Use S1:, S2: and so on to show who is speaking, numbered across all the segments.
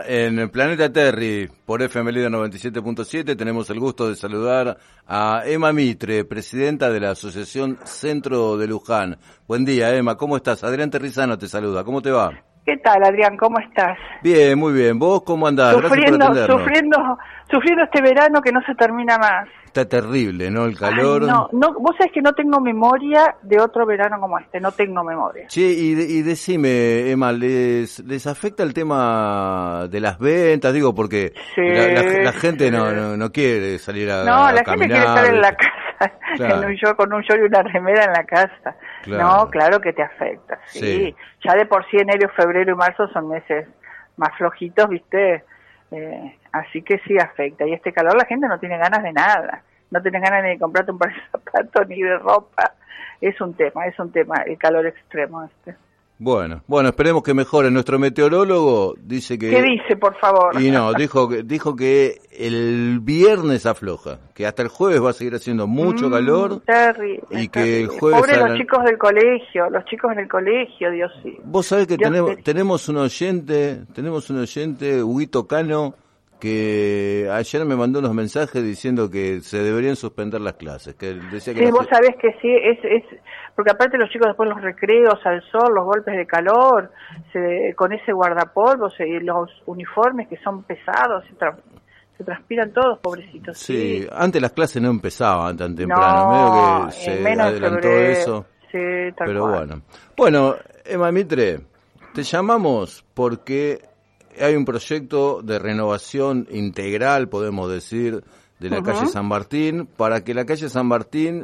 S1: En el Planeta Terry, por FM Líder 97.7, tenemos el gusto de saludar a Emma Mitre, presidenta de la Asociación Centro de Luján. Buen día, Emma, ¿cómo estás? Adrián Terrizano te saluda, ¿cómo te va?
S2: ¿Qué tal, Adrián? ¿Cómo estás?
S1: Bien, muy bien. ¿Vos cómo andás? Gracias por atendernos.
S2: Sufriendo este verano que no se termina más.
S1: Está terrible, ¿no? El calor.
S2: Ay, no, vos sabés que no tengo memoria de otro verano como este, no tengo memoria.
S1: Che, y decime, Emma, ¿les afecta el tema de las ventas? Digo, porque
S2: sí,
S1: la gente
S2: sí.
S1: no quiere salir a
S2: la
S1: caminar.
S2: gente quiere estar en la casa,
S1: claro.
S2: con un short y una remera en la casa.
S1: Claro.
S2: No, claro que te afecta, sí. Ya de por sí enero, febrero y marzo son meses más flojitos, ¿viste? Así que sí afecta. Y este calor la gente no tiene ganas de nada. No tiene ganas ni de comprarte un par de zapatos ni de ropa. Es un tema, el calor extremo este.
S1: Bueno, esperemos que mejore. Nuestro meteorólogo dice que...
S2: ¿Qué dice, por favor?
S1: Y no, dijo que el viernes afloja, que hasta el jueves va a seguir haciendo mucho calor.
S2: Terrible,
S1: y que
S2: terrible.
S1: el jueves...
S2: Pobre los chicos del colegio, Dios sí.
S1: Vos sabés que tenemos un oyente, Huguito Cano, que ayer me mandó unos mensajes diciendo que se deberían suspender las clases. Que decía que
S2: sí, vos sabés que sí, es porque aparte los chicos después los recreos al sol, los golpes de calor, con ese guardapolvos y los uniformes que son pesados, se transpiran todos, pobrecitos.
S1: Sí, antes las clases no empezaban tan temprano, medio que se adelantó eso.
S2: Sí, tal
S1: pero
S2: cual.
S1: Bueno, Emma Mitre, te llamamos porque hay un proyecto de renovación integral, podemos decir, de la calle San Martín, para que la calle San Martín,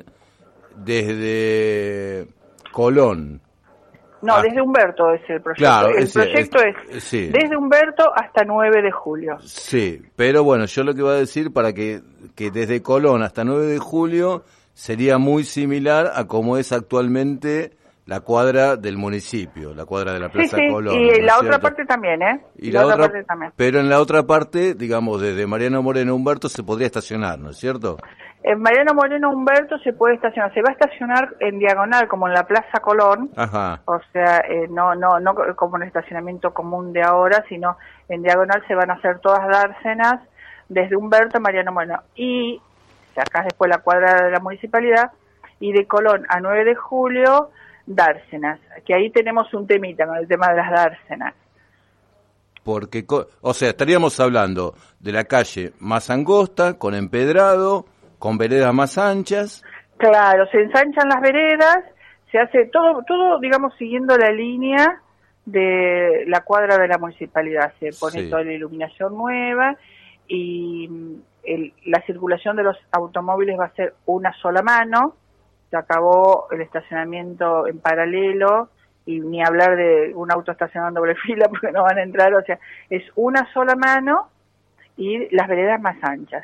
S1: desde Colón...
S2: desde Humberto es el proyecto.
S1: Claro,
S2: el proyecto es
S1: sí.
S2: Desde Humberto hasta 9 de julio.
S1: Sí, pero bueno, yo lo que iba a decir para que desde Colón hasta 9 de julio sería muy similar a como es actualmente la cuadra del municipio, la cuadra de la Plaza Colón.
S2: Y
S1: ¿no
S2: la
S1: es
S2: otra
S1: cierto?
S2: parte también,
S1: Y la otra
S2: parte también.
S1: Pero en la otra parte, digamos, desde Mariano Moreno a Humberto se podría estacionar, ¿no es cierto?
S2: En Mariano Moreno Humberto se puede estacionar, se va a estacionar en diagonal como en la Plaza Colón.
S1: Ajá.
S2: O sea, no como en el estacionamiento común de ahora, sino en diagonal se van a hacer todas dársenas desde Humberto a Mariano Moreno. Y acá después la cuadra de la municipalidad, y de Colón a 9 de julio, dársenas, que ahí tenemos un temita con el tema de las dársenas.
S1: Porque, o sea, estaríamos hablando de la calle más angosta, con empedrado, con veredas más anchas.
S2: Claro, se ensanchan las veredas, se hace todo digamos, siguiendo la línea de la cuadra de la municipalidad. Se pone toda la iluminación nueva y la circulación de los automóviles va a ser una sola mano. Se acabó el estacionamiento en paralelo y ni hablar de un auto estacionando doble fila porque no van a entrar, o sea, es una sola mano y las veredas más anchas.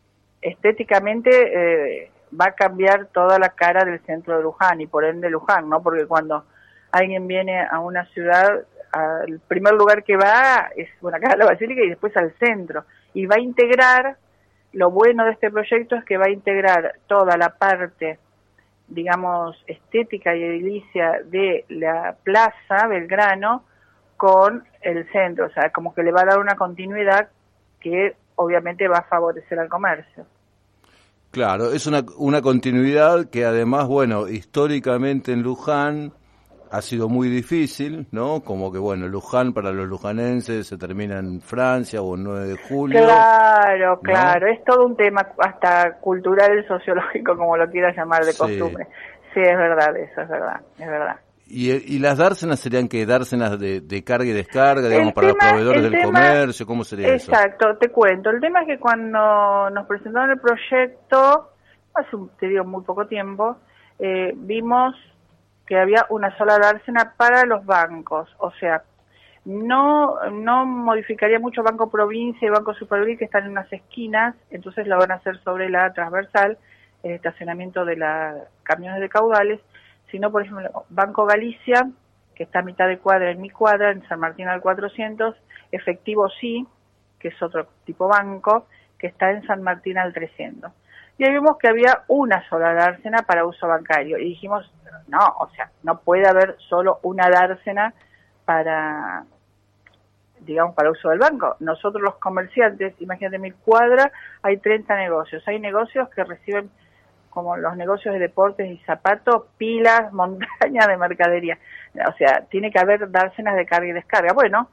S2: Estéticamente va a cambiar toda la cara del centro de Luján y por ende Luján, ¿no? Porque cuando alguien viene a una ciudad, el primer lugar que va es acá a la Basílica y después al centro, y va a integrar, lo bueno de este proyecto es que va a integrar toda la parte, digamos, estética y edilicia de la Plaza Belgrano con el centro, o sea, como que le va a dar una continuidad que obviamente va a favorecer al comercio.
S1: Claro, es una continuidad que además, bueno, históricamente en Luján ha sido muy difícil, ¿no? Como que, bueno, Luján para los lujanenses se termina en Francia o el 9 de julio.
S2: Claro,
S1: ¿no?
S2: Es todo un tema hasta cultural, sociológico, como lo quieras llamar, de costumbre. Sí, es verdad, eso es verdad.
S1: ¿Y las dársenas serían qué? ¿Dársenas de carga y descarga, digamos, para los proveedores del comercio? ¿Cómo sería eso?
S2: Exacto, te cuento. El tema es que cuando nos presentaron el proyecto, hace muy poco tiempo, vimos que había una sola dársena para los bancos, o sea, no modificaría mucho Banco Provincia y Banco Superville, que están en unas esquinas, entonces lo van a hacer sobre la transversal, el estacionamiento de las camiones de caudales, sino, por ejemplo, Banco Galicia, que está a mitad de cuadra en mi cuadra, en San Martín al 400, Efectivo Sí, que es otro tipo banco, que está en San Martín al 300. Y ahí vimos que había una sola dársena para uso bancario, y dijimos, no, o sea, no puede haber solo una dársena para digamos, para uso del banco. Nosotros los comerciantes, imagínate, en 1000 cuadras hay 30 negocios. Hay negocios que reciben, como los negocios de deportes y zapatos, pilas, montañas de mercadería. O sea, tiene que haber dársenas de carga y descarga. Bueno,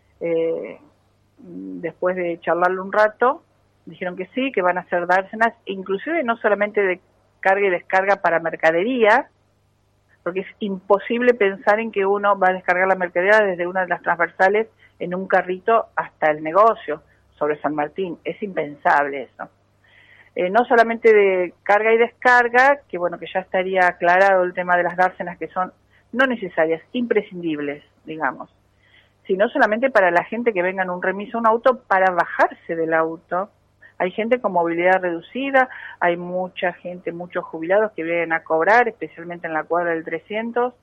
S2: después de charlarlo un rato, dijeron que sí, que van a hacer dársenas, inclusive no solamente de carga y descarga para mercadería, porque es imposible pensar en que uno va a descargar la mercadería desde una de las transversales en un carrito hasta el negocio sobre San Martín. Es impensable eso. No solamente de carga y descarga, que bueno, que ya estaría aclarado el tema de las dársenas, que son no necesarias, imprescindibles, digamos, sino solamente para la gente que venga en un remis a un auto para bajarse del auto. Hay gente con movilidad reducida, hay mucha gente, muchos jubilados que vienen a cobrar, especialmente en la cuadra del 300,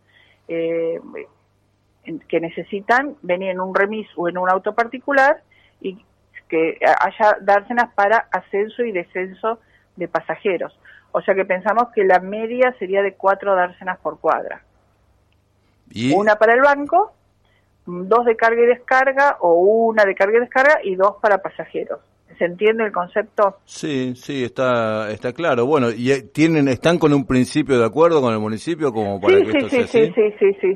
S2: que necesitan venir en un remis o en un auto particular y que haya dársenas para ascenso y descenso de pasajeros. O sea que pensamos que la media sería de 4 dársenas por cuadra. ¿Y? Una para el banco, 2 de carga y descarga, o una de carga y descarga y 2 para pasajeros. ¿Se entiende el concepto?
S1: Sí, está claro. Bueno, ¿y están con un principio de acuerdo con el municipio como para que esto sea así?
S2: Sí,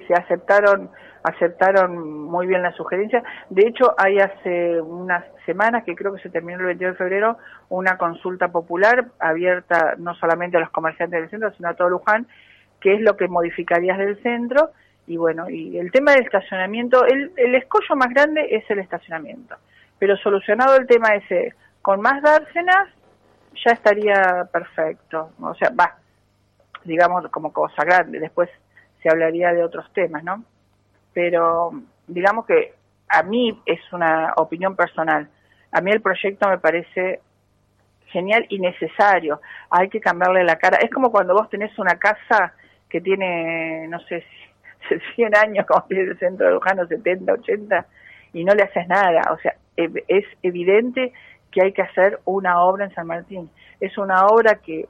S2: aceptaron muy bien la sugerencia. De hecho, hay hace unas semanas, que creo que se terminó el 22 de febrero, una consulta popular abierta no solamente a los comerciantes del centro, sino a todo Luján, qué es lo que modificarías del centro. Y bueno, y el tema del estacionamiento, el escollo más grande es el estacionamiento. Pero solucionado el tema ese, con más dársenas, ya estaría perfecto. O sea, digamos, como cosa grande. Después se hablaría de otros temas, ¿no? Pero digamos que a mí es una opinión personal. A mí el proyecto me parece genial y necesario. Hay que cambiarle la cara. Es como cuando vos tenés una casa que tiene, no sé, 100 años, como tiene el centro de Luján, 70, 80, y no le haces nada. O sea, es evidente que hay que hacer una obra en San Martín. Es una obra que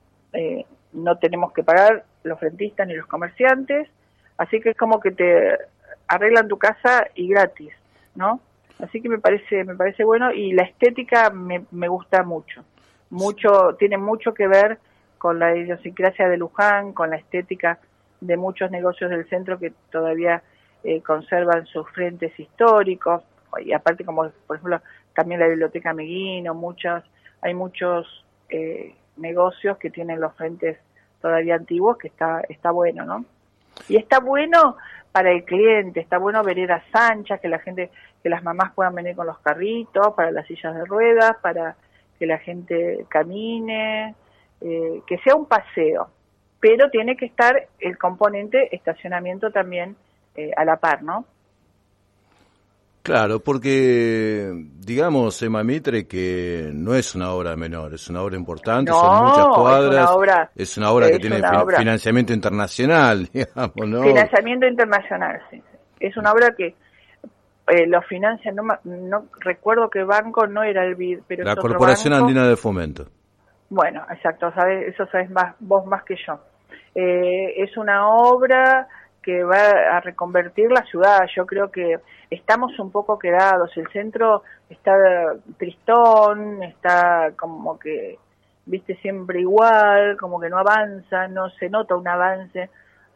S2: no tenemos que pagar los rentistas ni los comerciantes, así que es como que te arreglan tu casa y gratis, ¿no? Así que me parece bueno, y la estética me gusta mucho, tiene mucho que ver con la idiosincrasia de Luján, con la estética de muchos negocios del centro que todavía conservan sus frentes históricos, y aparte, como por ejemplo también la biblioteca Meguino, hay muchos negocios que tienen los frentes todavía antiguos, que está bueno, ¿no? Y está bueno para el cliente, está bueno veredas anchas, que las mamás puedan venir con los carritos, para las sillas de ruedas, para que la gente camine, que sea un paseo, pero tiene que estar el componente estacionamiento también a la par, ¿no?
S1: Claro, porque digamos, Emma Mitre, que no es una obra menor, es una obra importante,
S2: no,
S1: son muchas cuadras, es una obra que tiene financiamiento internacional, digamos, ¿no?
S2: Financiamiento internacional, sí. Es una obra que lo financia, no recuerdo qué banco, no era el BID, pero
S1: la Corporación Andina de Fomento.
S2: Bueno, exacto, eso sabes vos más que yo. Es una obra que va a reconvertir la ciudad. Yo creo que estamos un poco quedados, el centro está tristón, está como que, viste, siempre igual, como que no avanza, no se nota un avance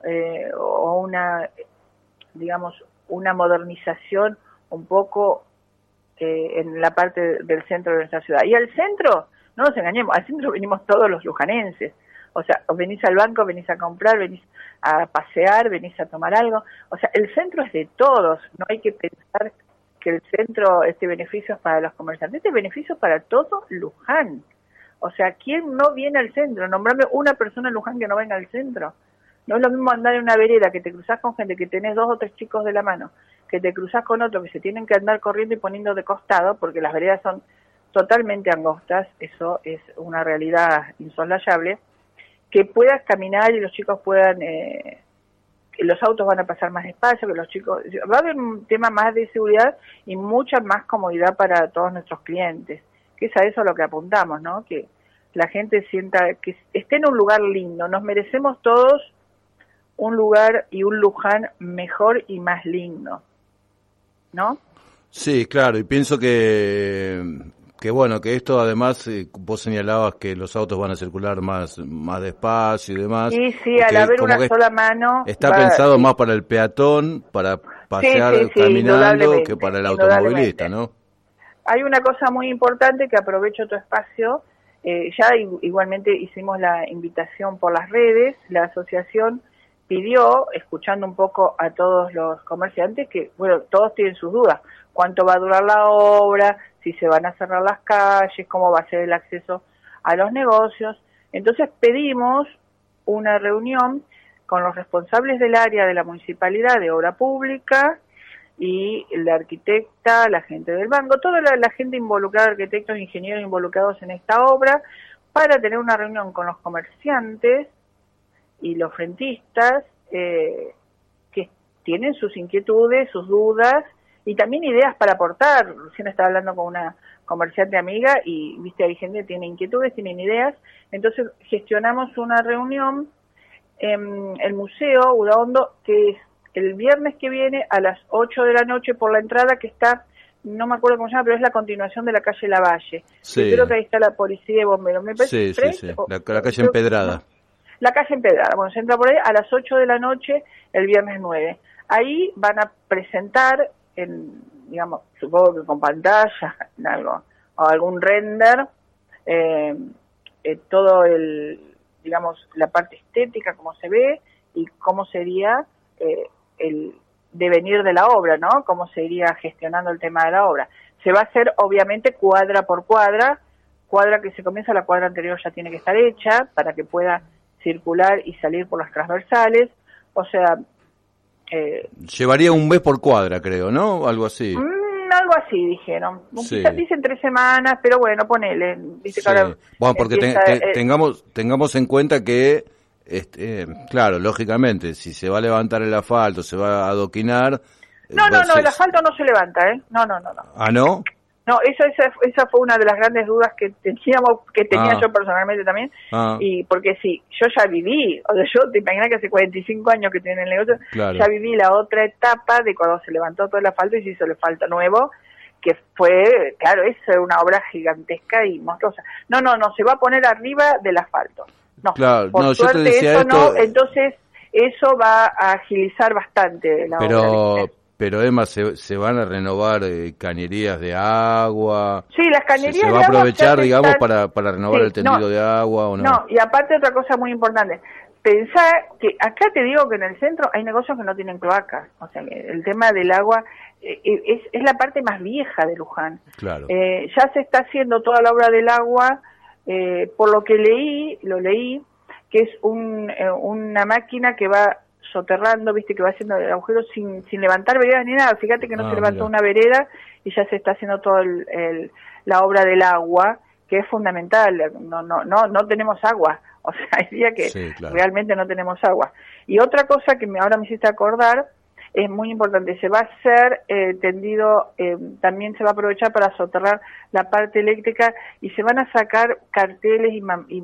S2: o una, digamos, una modernización un poco en la parte del centro de nuestra ciudad. Y al centro, no nos engañemos, al centro venimos todos los lujanenses. O sea, venís al banco, venís a comprar, venís a pasear, venís a tomar algo. O sea, el centro es de todos. No hay que pensar que el centro, este beneficio es para los comerciantes. Este beneficio es para todo Luján. O sea, ¿quién no viene al centro? Nombrame una persona en Luján que no venga al centro. No es lo mismo andar en una vereda que te cruzás con gente que tenés 2 o 3 chicos de la mano, que te cruzás con otro que se tienen que andar corriendo y poniendo de costado, porque las veredas son totalmente angostas. Eso es una realidad insoslayable. Que puedas caminar y los chicos puedan, que los autos van a pasar más despacio, que los chicos, va a haber un tema más de seguridad y mucha más comodidad para todos nuestros clientes, que es a eso a lo que apuntamos, ¿no? Que la gente sienta que esté en un lugar lindo. Nos merecemos todos un lugar y un Luján mejor y más lindo, ¿no?
S1: Sí, claro, y pienso que bueno, que esto además, vos señalabas que los autos van a circular más despacio y demás,
S2: Y sí,
S1: y
S2: al
S1: que
S2: haber
S1: como
S2: una
S1: que
S2: sola mano,
S1: está pensado
S2: sí,
S1: más para el peatón, para
S2: sí, sí,
S1: pasear
S2: sí,
S1: caminando, que para
S2: indudablemente,
S1: el automovilista,
S2: indudablemente.
S1: ¿no?
S2: Hay una cosa muy importante que aprovecho tu espacio. Ya igualmente hicimos la invitación por las redes. La asociación pidió, escuchando un poco a todos los comerciantes, que, bueno, todos tienen sus dudas. ¿Cuánto va a durar la obra? Si se van a cerrar las calles, cómo va a ser el acceso a los negocios. Entonces pedimos una reunión con los responsables del área de la Municipalidad de Obra Pública, y la arquitecta, la gente del banco, toda la gente involucrada, arquitectos, ingenieros involucrados en esta obra, para tener una reunión con los comerciantes y los rentistas que tienen sus inquietudes, sus dudas y también ideas para aportar. Recién estaba hablando con una comerciante amiga y, viste, hay gente que tiene inquietudes, tienen ideas. Entonces gestionamos una reunión en el Museo Udaondo, que es el viernes que viene a las 8 de la noche por la entrada, que está, no me acuerdo cómo se llama, pero es la continuación de la calle Lavalle.
S1: Sí,
S2: Yo creo que ahí está la policía de bomberos. Me parece
S1: sí, la calle Empedrada.
S2: la calle Empedrada. Bueno, se entra por ahí a las 8 de la noche el viernes 9. Ahí van a presentar, digamos, supongo que con pantalla, en algo, o algún render, todo digamos, la parte estética, cómo se ve y cómo sería el devenir de la obra, ¿no? Cómo se iría gestionando el tema de la obra. Se va a hacer, obviamente, cuadra por cuadra que se comienza, la cuadra anterior ya tiene que estar hecha para que pueda circular y salir por las transversales, o sea...
S1: Llevaría un mes por cuadra, creo, ¿no? Algo así.
S2: Algo así dijeron.
S1: Sí.
S2: Quizás dicen 3 semanas, pero bueno, ponele. Dice que ahora
S1: bueno, porque tengamos en cuenta que, claro, lógicamente, si se va a levantar el asfalto, se va a adoquinar...
S2: No, el asfalto no se levanta, ¿eh? No.
S1: ¿Ah, no?
S2: No, esa fue una de las grandes dudas que tenía yo personalmente también, y porque sí, yo ya viví, o sea, yo te imaginas que hace 45 años que tiene el negocio, claro. Ya viví la otra etapa de cuando se levantó todo el asfalto y se hizo el asfalto nuevo, que fue, claro, eso era una obra gigantesca y monstruosa. No, se va a poner arriba del asfalto. No,
S1: claro,
S2: por suerte
S1: yo te decía
S2: eso
S1: esto,
S2: no, entonces eso va a agilizar bastante la obra.
S1: Pero Emma, se van a renovar cañerías de agua.
S2: Sí, las cañerías
S1: se va a aprovechar, digamos, para renovar el tendido de agua, ¿o no?
S2: No, y aparte otra cosa muy importante. Pensá que acá te digo que en el centro hay negocios que no tienen cloacas. O sea, el tema del agua es la parte más vieja de Luján.
S1: Claro.
S2: Ya se está haciendo toda la obra del agua, por lo que leí, que es una máquina que va soterrando, viste, que va haciendo agujeros sin levantar veredas ni nada. Fíjate que no se levantó una vereda y ya se está haciendo toda la obra del agua, que es fundamental. No tenemos agua, o sea, hay días que realmente no tenemos agua. Y otra cosa que ahora me hiciste acordar, es muy importante, se va a hacer tendido, también se va a aprovechar para soterrar la parte eléctrica y se van a sacar carteles y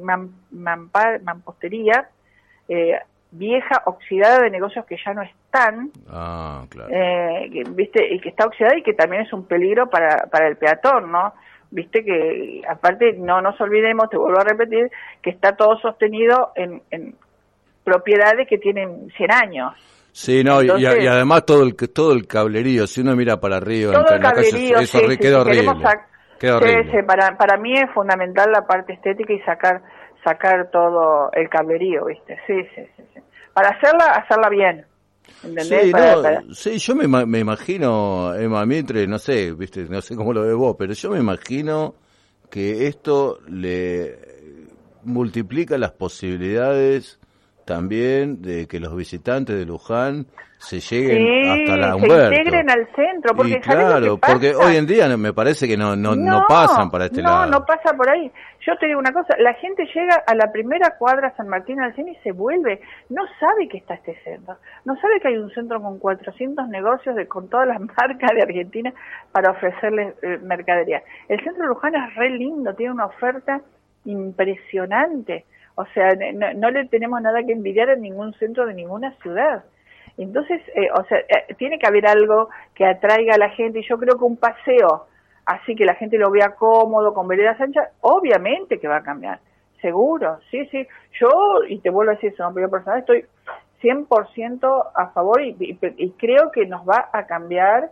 S2: mampostería vieja, oxidada, de negocios que ya no están,
S1: claro.
S2: viste, y que está oxidada y que también es un peligro para el peatón, ¿no? Viste que, aparte, no nos olvidemos, te vuelvo a repetir, que está todo sostenido en propiedades que tienen 100 años.
S1: Sí, no, entonces, y además todo el cablerío, si uno mira para arriba,
S2: todo el cablerío,
S1: eso queda horrible. Queda horrible.
S2: Sí, para mí es fundamental la parte estética y sacar todo el cablerío, ¿viste? Sí. Para hacerla bien, ¿entendés?
S1: Sí, yo me imagino, Emma Mitre, no sé, ¿viste? No sé cómo lo ves vos, pero yo me imagino que esto le multiplica las posibilidades también de que los visitantes de Luján se lleguen hasta la Humberto.
S2: Se integren al centro, porque
S1: claro, porque hoy en día me parece que no pasan para este lado.
S2: No pasa por ahí. Yo te digo una cosa, la gente llega a la primera cuadra San Martín Alcina y se vuelve, no sabe que está este centro, no sabe que hay un centro con 400 negocios con todas las marcas de Argentina para ofrecerles mercadería. El centro de Luján es re lindo, tiene una oferta impresionante. O sea, no le tenemos nada que envidiar a ningún centro de ninguna ciudad. Entonces, o sea, tiene que haber algo que atraiga a la gente, y yo creo que un paseo, así que la gente lo vea cómodo, con veredas anchas, obviamente que va a cambiar, seguro, sí, sí. Yo, y te vuelvo a decir eso, yo personal estoy 100% a favor y creo que nos va a cambiar,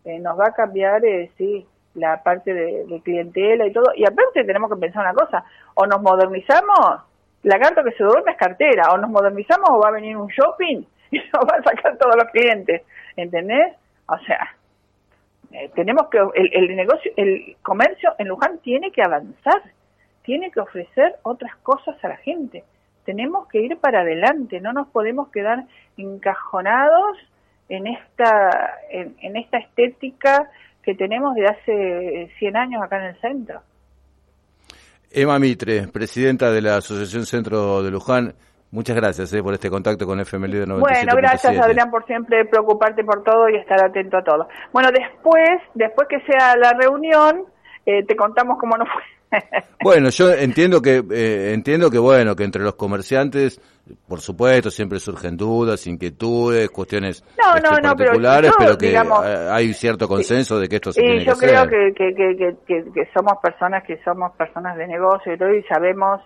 S2: sí, la parte de clientela y todo. Y aparte tenemos que pensar una cosa, o nos modernizamos, la carta que se duerme es cartera, o nos modernizamos o va a venir un shopping y nos va a sacar todos los clientes, ¿entendés? O sea, tenemos que, el negocio, el comercio en Luján tiene que avanzar, tiene que ofrecer otras cosas a la gente. Tenemos que ir para adelante, no nos podemos quedar encajonados en esta estética que tenemos de hace 100 años acá en el centro.
S1: Emma Mitre, presidenta de la Asociación Centro de Luján, muchas gracias por este contacto con FM Líder 97.7.
S2: Bueno, gracias Adrián por siempre preocuparte por todo y estar atento a todo. Bueno, después que sea la reunión, te contamos cómo nos fue.
S1: Bueno, yo entiendo que bueno, que entre los comerciantes, por supuesto, siempre surgen dudas, inquietudes, cuestiones particulares, pero que digamos, hay cierto consenso de que esto se tiene que hacer.
S2: Y yo creo que somos personas de negocio y todo, y sabemos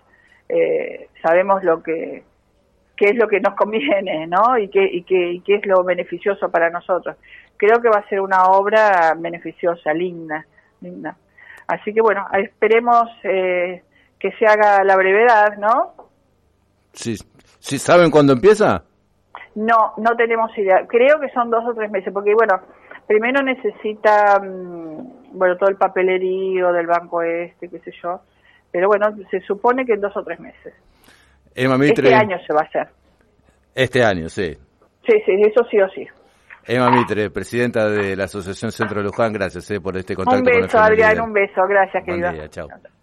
S2: qué es lo que nos conviene, ¿no? Y qué es lo beneficioso para nosotros. Creo que va a ser una obra beneficiosa, linda. Así que bueno, esperemos que se haga la brevedad, ¿no?
S1: Sí, ¿saben cuándo empieza?
S2: No tenemos idea. Creo que son 2 o 3 meses, porque bueno, primero necesita, todo el papelerío del banco qué sé yo, pero bueno, se supone que en 2 o 3 meses.
S1: Emma Mitre,
S2: este año se va a hacer.
S1: Este año, sí.
S2: Sí, eso sí o sí.
S1: Emma Mitre, presidenta de la Asociación Centro de Luján, gracias por este contacto.
S2: Un beso, Adrián, un beso, gracias, querida.
S1: Buen día, chao.